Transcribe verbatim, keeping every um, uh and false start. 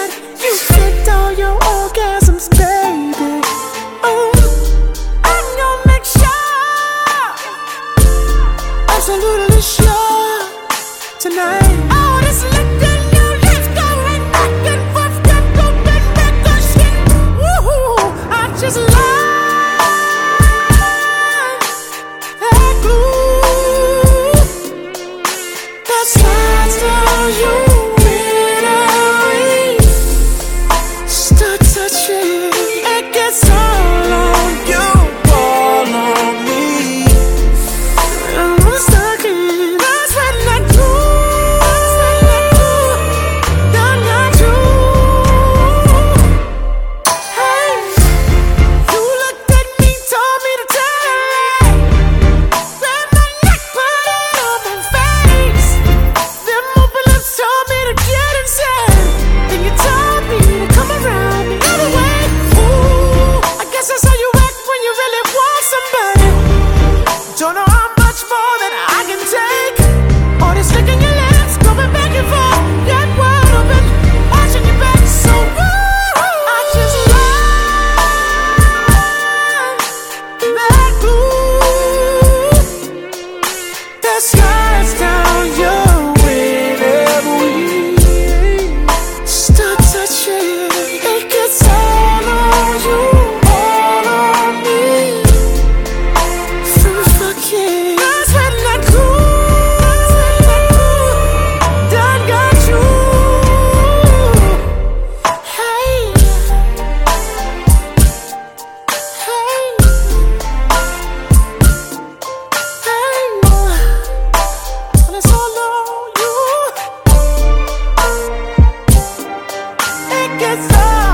said you faked all your orgasms, baby. Oh, I'm gonna make sure, absolutely sure tonight. Oh, this lick in your lips going back and forth, then going back on shit. Woo, I just love that glue that slides down you whenever we start touching. It gets all on you, all on me, and we're stuck in. That's when that glue, done got you. Hey, you looked at me, told me to tell it. Grabbed my neck, put it on my face. Them open lips told me to get inside. Then you told me to come around me anyway. Ooh, I guess that's how you act when you really want somebody. Don't know how much more that I can take. All this licking your lips, going back and forth. Get wide open, watching your back. So ooh, I just love that glue that slides down your whenever we start touching. It gets all on you, all on me, from fucking. That's when that glue done got you. Hey, hey, hey, well, it's all on you. It gets all